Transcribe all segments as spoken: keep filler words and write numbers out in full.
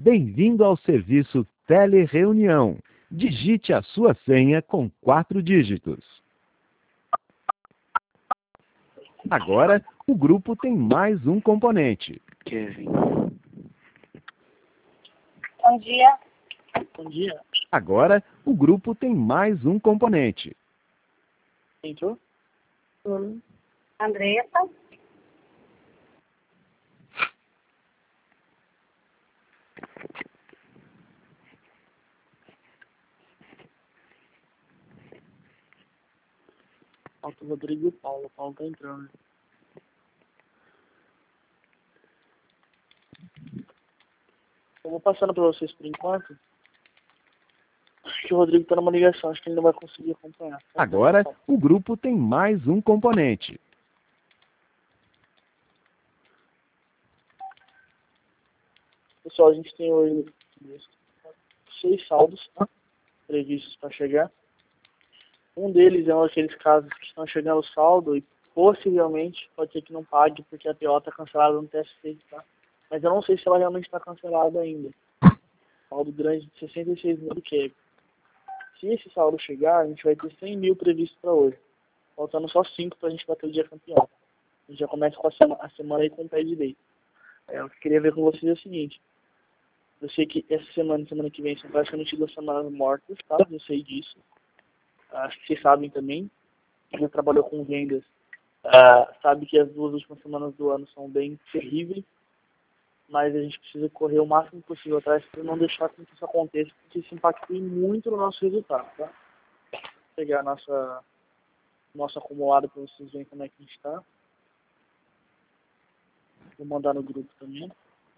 Bem-vindo ao serviço Telereunião. Digite a sua senha com quatro dígitos. Agora, o grupo tem mais um componente. Kevin. Bom dia. Bom dia. Agora, o grupo tem mais um componente. Entrou? Hum. Andressa. Falta o Rodrigo e o Paulo. O Paulo tá entrando. Eu vou passando para vocês por enquanto. Acho que o Rodrigo tá numa ligação. Acho que ele não vai conseguir acompanhar. Agora, o grupo tem mais um componente. Pessoal, a gente tem hoje seis saldos, tá, previstos para chegar. Um deles é um daqueles casos que estão chegando saldo e possivelmente pode ser que não pague porque a P O está cancelada no T S C, tá? Mas eu não sei se ela realmente está cancelada ainda. Saldo grande de sessenta e seis mil do Q E B. Se esse saldo chegar, a gente vai ter cem mil previstos para hoje. Faltando só cinco para a gente bater o dia campeão. A gente já começa com a, sema a semana aí com o pé direito. É, o que eu queria ver com vocês é o seguinte. Eu sei que essa semana e semana que vem são praticamente duas semanas mortas, tá? Eu sei disso. Acho que vocês sabem também. Quem já trabalhou com vendas uh, sabe que as duas últimas semanas do ano são bem terríveis. Mas a gente precisa correr o máximo possível atrás para não deixar que isso aconteça, porque isso impacta muito no nosso resultado, tá? Vou pegar a nossa, nosso acumulado para vocês verem como é que a gente está. Vou mandar no grupo também.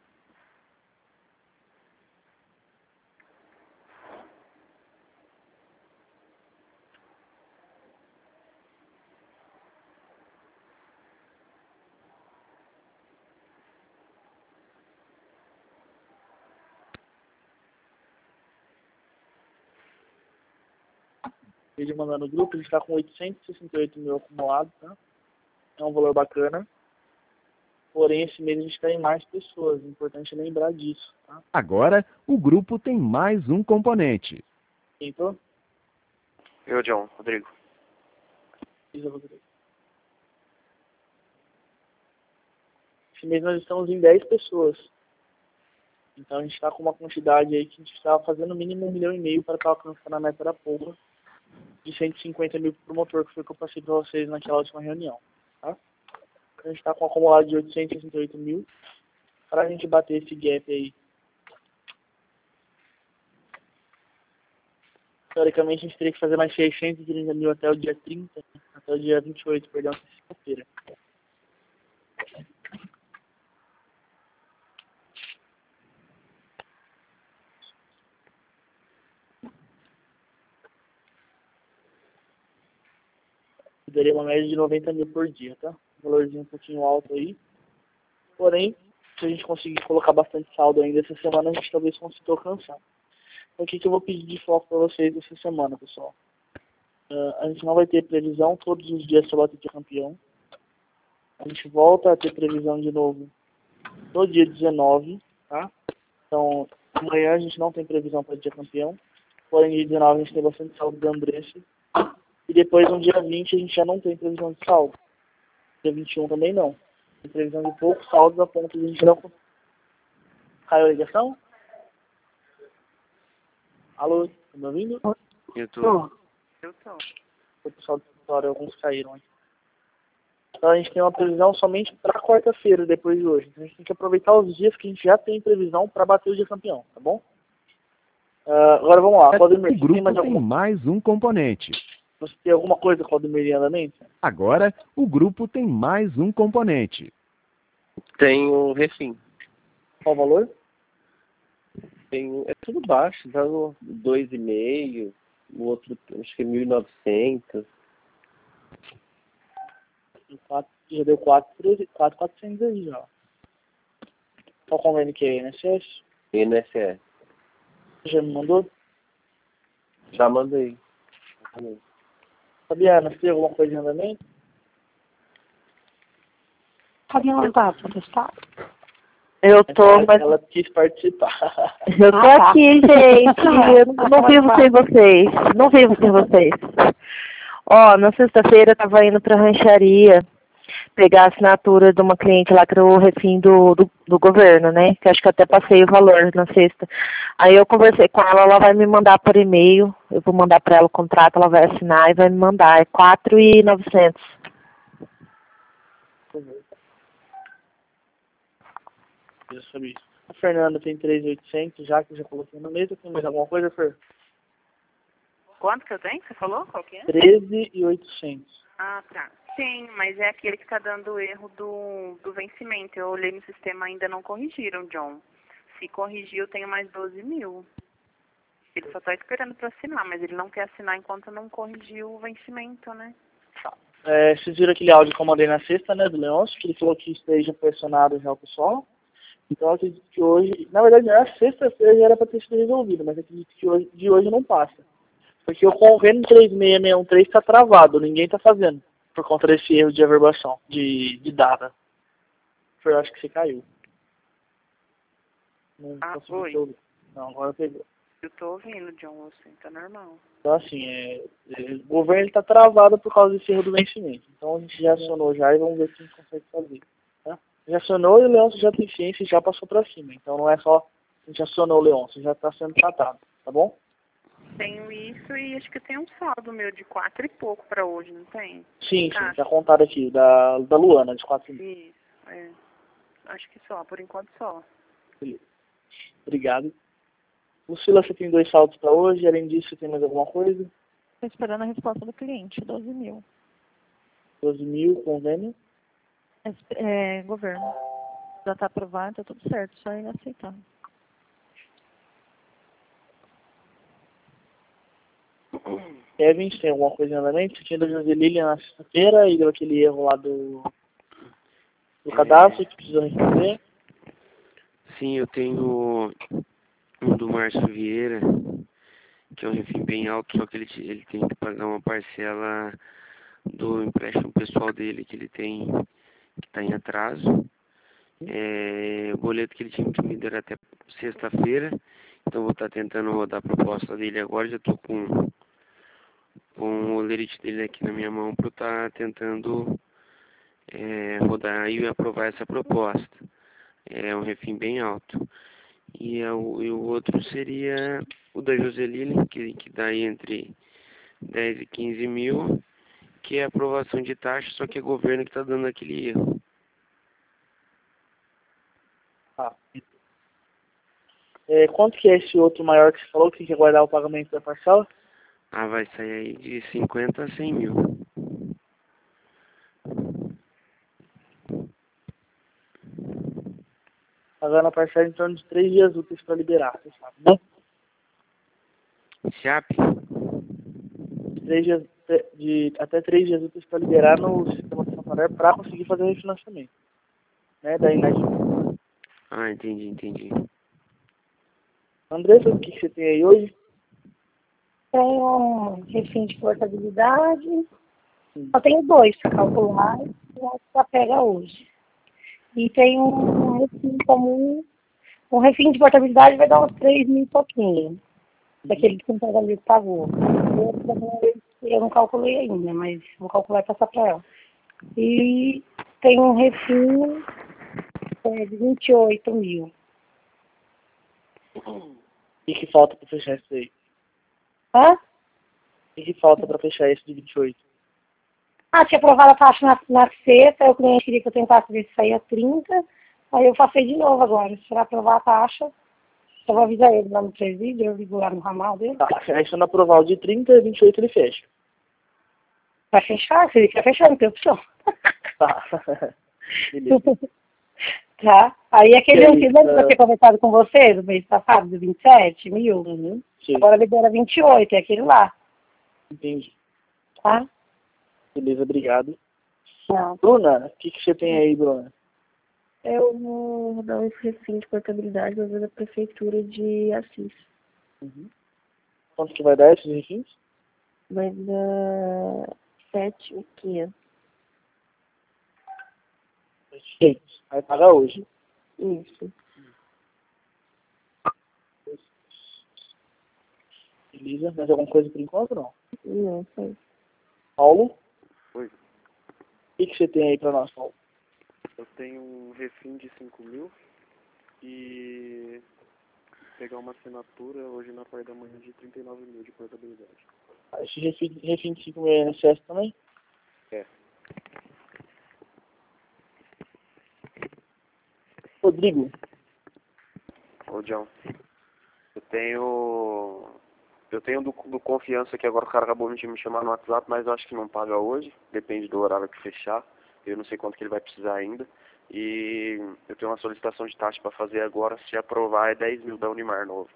Ele mandar no grupo, ele está com oitocentos e sessenta e oito mil acumulado, tá? É um valor bacana. Porém, esse mês a gente está em mais pessoas. É importante lembrar disso, tá? Agora, o grupo tem mais um componente. Entrou? Eu, John. Rodrigo. Isa, Rodrigo. Esse mês nós estamos em dez pessoas. Então a gente está com uma quantidade aí que a gente estava fazendo no mínimo um milhão e meio para estar alcançando a meta da Polva de cento e cinquenta mil por motor, que foi o que eu passei para vocês naquela última reunião. Tá? A gente está com um acumulado de oitocentos e sessenta e oito mil. Para a gente bater esse gap aí, teoricamente a gente teria que fazer mais seiscentos e trinta mil até o dia trinta, até o dia vinte e oito, perdão, sexta-feira. Daria uma média de noventa mil por dia, tá? Um valorzinho um pouquinho alto aí. Porém, se a gente conseguir colocar bastante saldo ainda essa semana, a gente talvez consiga alcançar. Então, o que, que eu vou pedir de foco para vocês essa semana, pessoal? Uh, a gente não vai ter previsão todos os dias para bater de campeão. A gente volta a ter previsão de novo no dia dezenove, tá? Então, amanhã a gente não tem previsão para dia campeão. Porém, dia dezenove a gente tem bastante saldo da Andressa. E depois, no dia vinte, a gente já não tem previsão de saldo. Dia vinte e um também não. Tem previsão de poucos saldos a ponto de a gente não... Caiu a ligação? Alô, tá me ouvindo? Eu tô. Eu tô. O pessoal do escritório, alguns caíram aqui. Então a gente tem uma previsão somente para quarta-feira, depois de hoje. Então a gente tem que aproveitar os dias que a gente já tem previsão para bater o dia campeão, tá bom? Uh, agora vamos lá. Claudemir, O grupo tem mais, tem alguma... mais um componente. Você tem alguma coisa, Claudemir, em andamento? Agora, o grupo tem mais um componente. Tem o refim. Qual o valor? Tem, é tudo baixo, tá no dois vírgula cinco, o outro acho que é mil e novecentos. Já deu quatro mil e quatrocentos aí já. Qual convênio que é? I N S S? I N S S. Você já me mandou? Já mandei. Fabiana, você tem alguma coisa em andamento? Pode mandar, pode estar. Eu tô, mas... Ela quis participar. Eu tô Ah, tá. aqui, gente. Eu não não vivo sem vocês. Não vivo sem vocês. Ó, na sexta-feira eu tava indo pra rancharia pegar a assinatura de uma cliente lá que era o refém do, do, do governo, né? Que acho que até passei o valor na sexta. Aí eu conversei com ela, ela vai me mandar por e-mail. Eu vou mandar pra ela o contrato, ela vai assinar e vai me mandar. É quatro mil e novecentos. Eu sabia. A Fernanda tem três mil e oitocentos, já que eu já coloquei na mesa. Tem mais alguma coisa, Fer? Quanto que eu tenho? Você falou? Qual que é? treze mil e oitocentos. Ah, tá. Sim, mas é aquele que está dando erro do, do vencimento. Eu olhei no sistema, ainda não corrigiram, John. Se corrigir, eu tenho mais doze mil. Ele só está esperando para assinar, mas ele não quer assinar enquanto não corrigiu o vencimento, né? É, vocês viram aquele áudio que eu mandei na sexta, né, do Leôncio, que ele falou que esteja pressionado já o pessoal. Então eu acredito que hoje, na verdade, na sexta-feira já era para ter sido resolvido, mas acredito que hoje, de hoje não passa. Porque o convênio três seis seis um três está travado, ninguém está fazendo, por conta desse erro de averbação, de, de data. Foi, eu acho que você caiu. Não Ah, consegui oi. te ouvir. Não, agora pegou. Eu tô ouvindo, John, assim, tá normal. Então, assim, é, é, o governo está travado por causa desse erro do vencimento. Então, a gente já acionou já e vamos ver se a gente consegue fazer. Tá? Já acionou e o Leôncio já tem ciência e já passou para cima. Então, não é só a gente acionou o Leôncio, já está sendo tratado. Tá bom? Tenho isso e acho que tem um saldo meu de quatro e pouco para hoje, não tem? Sim, sim, Tá. já contaram aqui, da, da Luana, de quatro mil. Isso, é. Acho que só, por enquanto só. Beleza. Obrigado. Lucila, você tem dois saldos para hoje. Além disso, você tem mais alguma coisa? Estou esperando a resposta do cliente, doze mil. doze mil, convênio. É, é, governo. Já está aprovado, está tudo certo, só ele aceitar. Kevin, você tem alguma coisa em andamento? Você tinha da Joselília na sexta-feira e deu aquele erro lá do, do cadastro que precisou responder. Sim, eu tenho um do Márcio Vieira, que é um refém bem alto, só que ele, ele tem que pagar uma parcela do empréstimo pessoal dele, que ele tem, que está em atraso. É, o boleto que ele tinha que me dar até sexta-feira, então vou estar tentando rodar a proposta dele agora, já estou com, com o lerite dele aqui na minha mão para estar tentando é, rodar e aprovar essa proposta. É um refém bem alto. E, é o, e o outro seria o da Joseline, que, que dá entre dez e quinze mil, que é a aprovação de taxa, só que é o governo que está dando aquele erro. Ah. É, quanto que é esse outro maior que você falou que tem que aguardar o pagamento da parcela? Ah, vai sair aí de cinquenta a cem mil. Pagando a parcela em torno de três dias úteis para liberar, você sabe, né? S A P? De três dias, de, até três dias úteis para liberar no sistema do Santander para conseguir fazer o refinanciamento. Né? Daí na Ah, entendi, entendi. Andressa, o que, que você tem aí hoje? Tenho um refém de portabilidade. Só tenho dois para calcular e já pega hoje. E tem um refém comum. Um refém de portabilidade vai dar uns três mil e pouquinho. Daquele que o pagamento pagou. O outro eu não calculei ainda, mas vou calcular e passar para ela. E tem um refém é, de vinte e oito mil. O que, que falta para fechar isso aí? Hã? O que, que falta para fechar esse de vinte e oito? Ah, tinha aprovado a taxa na, na sexta, aí o cliente queria que eu tentasse ver se saía trinta. Aí eu passei de novo agora. Se ele aprovar a taxa, eu vou avisar ele lá no presídio, eu ligo lá no ramal dele. Tá, aí se eu não aprovar o de trinta e vinte e oito ele fecha. Vai fechar? Se ele quer fechar, não tem opção. Tá. Beleza. Tá. Aí aquele aí, antigo, lembra que eu uh... tinha conversado com vocês no mês passado, de vinte e sete mil? Uhum, agora libera vinte e oito, é aquele lá. Entendi. Tá? Beleza, obrigado. Não. Bruna, o que, que você tem aí, Bruna? Eu vou dar esse refém de portabilidade na da prefeitura de Assis. Uhum. Quanto que vai dar esses refins? Vai dar sete mil e quinhentos. Vai pagar hoje. Isso. Beleza. Mais alguma coisa por enquanto, não? Não, foi. Paulo? Oi. O que, que você tem aí pra nós, Paulo? Eu tenho um refim de cinco mil e pegar uma assinatura hoje na parte da manhã de trinta e nove mil de portabilidade. Esse refim, refim de cinco mil é N S S também? É. Rodrigo? Ô, John. Eu tenho... Eu tenho do, do Confiança que agora o cara acabou de me chamar no WhatsApp, mas eu acho que não paga hoje. Depende do horário que fechar. Eu não sei quanto que ele vai precisar ainda. E eu tenho uma solicitação de taxa para fazer agora. Se aprovar, é dez mil da Unimar novo.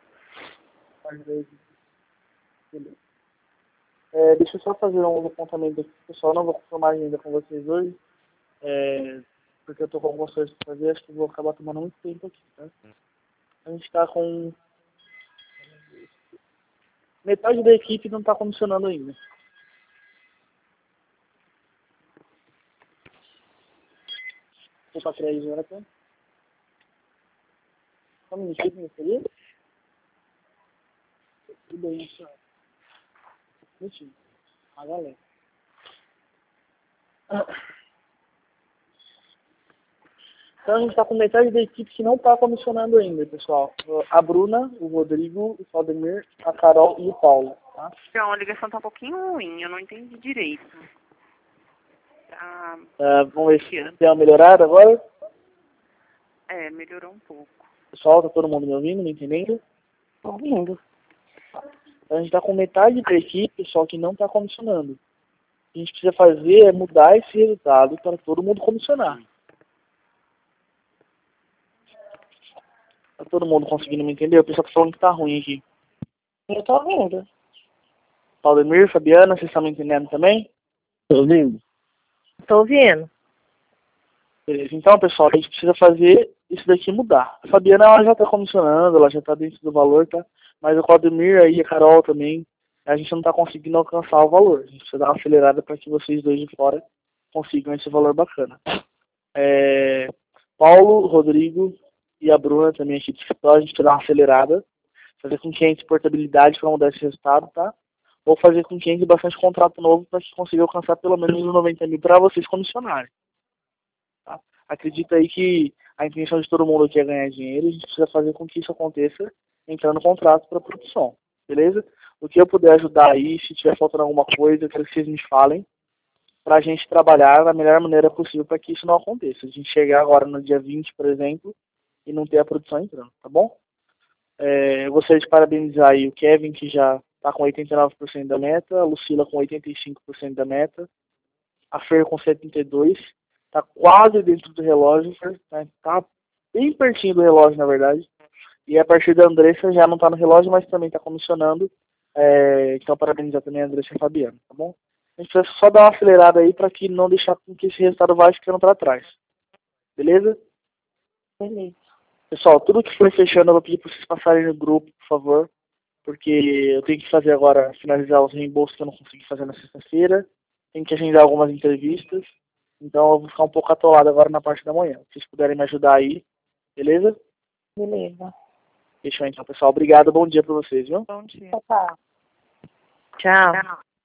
É, deixa eu só fazer um apontamento aqui, pessoal. Não vou confirmar ainda com vocês hoje. É, porque eu tô com algumas coisas para fazer. Acho que vou acabar tomando muito tempo aqui, tá? A gente tá com... Metade da equipe não está funcionando ainda. Vou para três horas, tá? Só um minutinho, meu querido. Tudo bem, senhor. Minutinho. A galera. Então a gente está com metade da equipe que não está comissionando ainda, pessoal. A Bruna, o Rodrigo, o Claudemir, a Carol e o Paulo. Tá? Então, a ligação tá um pouquinho ruim, eu não entendi direito. Tá... Uh, vamos ver se tem uma melhorada agora. É, melhorou um pouco. Pessoal, tá todo mundo me ouvindo, me entendendo? Tô ouvindo. Então a gente está com metade da equipe, pessoal, que não está comissionando. O que a gente precisa fazer é mudar esse resultado para todo mundo comissionar. Tá todo mundo conseguindo me entender? O pessoal tá falando que tá ruim aqui. Eu tô ouvindo. Claudemir, Fabiana, vocês estão me entendendo também? Tô ouvindo. Tô ouvindo. Beleza. Então, pessoal, a gente precisa fazer isso daqui mudar. A Fabiana, ela já tá comissionando, ela já tá dentro do valor, tá? Mas o Claudemir aí, a Carol também, a gente não tá conseguindo alcançar o valor. A gente precisa dar uma acelerada para que vocês dois de fora consigam esse valor bacana. É... Paulo, Rodrigo e a Bruna também aqui do escritório, a gente precisa dar uma acelerada, fazer com que a gente tenha portabilidade para mudar esse resultado, tá? Ou fazer com que a gente tenha bastante contrato novo para que consiga alcançar pelo menos os noventa mil para vocês comissionarem. Tá? Acredita aí que a intenção de todo mundo aqui é ganhar dinheiro, e a gente precisa fazer com que isso aconteça entrando no contrato para produção, beleza? O que eu puder ajudar aí, se tiver faltando alguma coisa, eu quero que vocês me falem, para a gente trabalhar da melhor maneira possível para que isso não aconteça. A gente chegar agora no dia vinte, por exemplo, e não ter a produção entrando, tá bom? É, eu gostaria de parabenizar aí o Kevin, que já está com oitenta e nove por cento da meta, a Lucila com oitenta e cinco por cento da meta, a Fer com setenta e dois por cento, está quase dentro do relógio, está tá bem pertinho do relógio, na verdade. E a partir da Andressa já não está no relógio, mas também está comissionando. É, então, parabenizar também a Andressa e a Fabiana, tá bom? A gente precisa só dar uma acelerada aí para que não deixar com que esse resultado vá ficando para trás. Beleza? Beleza. Pessoal, tudo que for fechando eu vou pedir para vocês passarem no grupo, por favor. Porque eu tenho que fazer agora, finalizar os reembolsos que eu não consegui fazer na sexta-feira. Tenho que agendar algumas entrevistas. Então eu vou ficar um pouco atolado agora na parte da manhã. Se vocês puderem me ajudar aí, beleza? Beleza. Fechou então, pessoal. Obrigado, bom dia para vocês, viu? Bom dia. Tchau. Tchau.